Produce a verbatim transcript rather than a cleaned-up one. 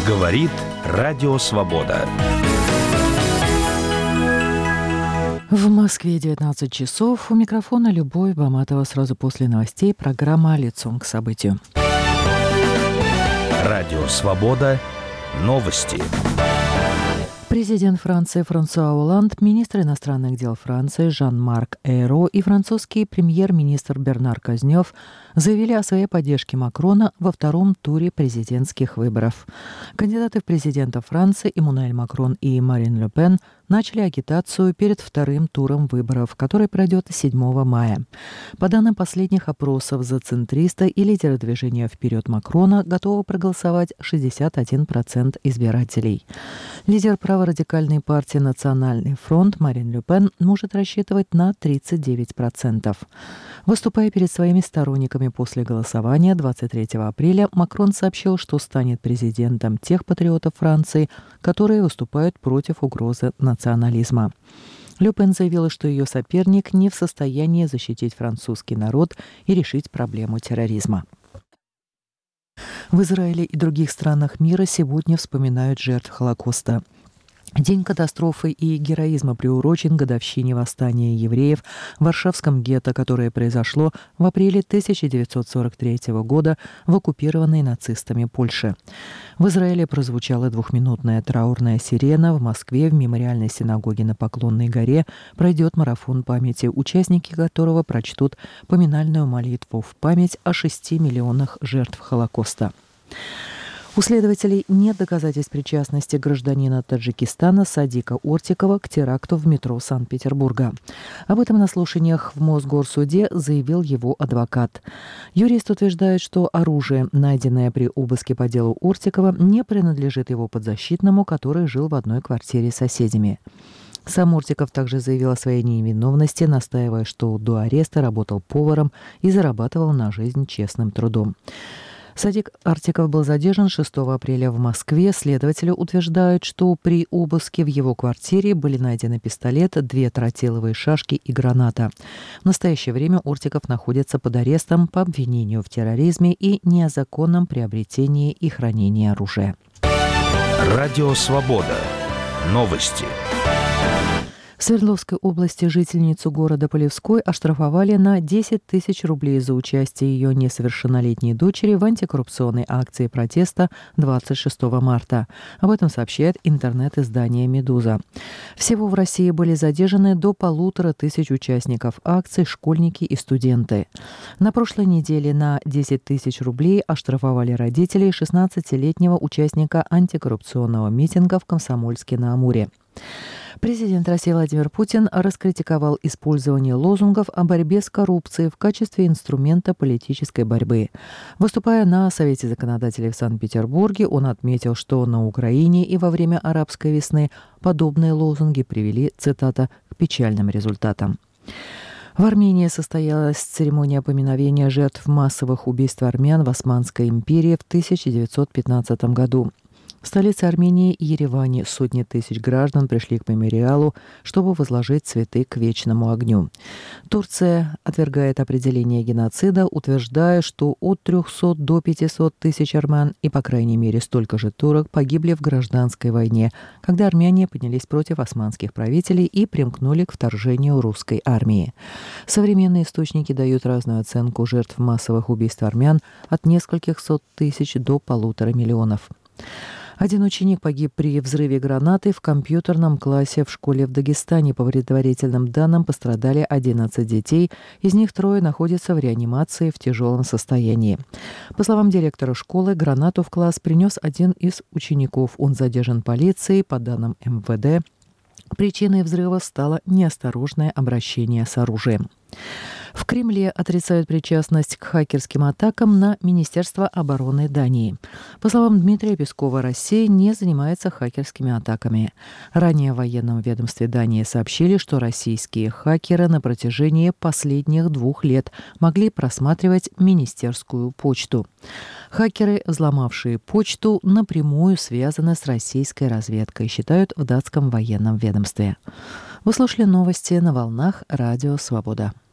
Говорит Радио Свобода. В Москве девятнадцать часов. У микрофона Любовь Баматова. Сразу после новостей программа «Лицом к событию». Радио Свобода. Новости. Президент Франции Франсуа Олланд, министр иностранных дел Франции Жан-Марк Эйро и французский премьер-министр Бернар Казнёв заявили о своей поддержке Макрона во втором туре президентских выборов. Кандидаты в президенты Франции Эммануэль Макрон и Марин Ле Пен начали агитацию перед вторым туром выборов, который пройдет седьмого мая. По данным последних опросов за центриста и лидера движения «Вперед Макрона» готовы проголосовать шестьдесят один процент избирателей. Лидер праворадикальной партии «Национальный фронт» Марин Ле Пен может рассчитывать на тридцать девять процентов. Выступая перед своими сторонниками после голосования двадцать третьего апреля, Макрон сообщил, что станет президентом тех патриотов Франции, которые выступают против угрозы национализма. Ле Пен заявила, что ее соперник не в состоянии защитить французский народ и решить проблему терроризма. В Израиле и других странах мира сегодня вспоминают жертв Холокоста. День катастрофы и героизма приурочен к годовщине восстания евреев в Варшавском гетто, которое произошло в апреле тысяча девятьсот сорок третьего года в оккупированной нацистами Польше. В Израиле прозвучала двухминутная траурная сирена. В Москве в мемориальной синагоге на Поклонной горе пройдет марафон памяти, участники которого прочтут поминальную молитву в память о шести миллионах жертв Холокоста. У следователей нет доказательств причастности гражданина Таджикистана Садика Ортикова к теракту в метро Санкт-Петербурга. Об этом на слушаниях в Мосгорсуде заявил его адвокат. Юрист утверждает, что оружие, найденное при обыске по делу Ортикова, не принадлежит его подзащитному, который жил в одной квартире с соседями. Сам Ортиков также заявил о своей невиновности, настаивая, что до ареста работал поваром и зарабатывал на жизнь честным трудом. Садик Ортиков был задержан шестого апреля в Москве. Следователи утверждают, что при обыске в его квартире были найдены пистолет, две тротиловые шашки и граната. В настоящее время Ортиков находится под арестом по обвинению в терроризме и незаконном приобретении и хранении оружия. Радио Свобода. Новости. В Свердловской области жительницу города Полевской оштрафовали на десять тысяч рублей за участие ее несовершеннолетней дочери в антикоррупционной акции протеста двадцать шестого марта. Об этом сообщает интернет-издание «Медуза». Всего в России были задержаны до полутора тысяч участников акций, школьники и студенты. На прошлой неделе на десять тысяч рублей оштрафовали родителей шестнадцатилетнего участника антикоррупционного митинга в Комсомольске-на-Амуре. Президент России Владимир Путин раскритиковал использование лозунгов о борьбе с коррупцией в качестве инструмента политической борьбы. Выступая на Совете законодателей в Санкт-Петербурге, он отметил, что на Украине и во время арабской весны подобные лозунги привели, цитата, к печальным результатам. В Армении состоялась церемония поминовения жертв массовых убийств армян в Османской империи в тысяча девятьсот пятнадцатом году. В столице Армении, Ереване, сотни тысяч граждан пришли к мемориалу, чтобы возложить цветы к вечному огню. Турция отвергает определение геноцида, утверждая, что от трехсот до пятисот тысяч армян и, по крайней мере, столько же турок погибли в гражданской войне, когда армяне поднялись против османских правителей и примкнули к вторжению русской армии. Современные источники дают разную оценку жертв массовых убийств армян от нескольких сот тысяч до полутора миллионов. Один ученик погиб при взрыве гранаты в компьютерном классе в школе в Дагестане. По предварительным данным, пострадали одиннадцать детей, из них трое находятся в реанимации в тяжелом состоянии. По словам директора школы, гранату в класс принес один из учеников. Он задержан полицией. По данным эм вэ дэ, причиной взрыва стало неосторожное обращение с оружием. В Кремле отрицают причастность к хакерским атакам на Министерство обороны Дании. По словам Дмитрия Пескова, Россия не занимается хакерскими атаками. Ранее в военном ведомстве Дании сообщили, что российские хакеры на протяжении последних двух лет могли просматривать министерскую почту. Хакеры, взломавшие почту, напрямую связаны с российской разведкой, считают в датском военном ведомстве. Вы слушали новости на волнах Радио Свобода.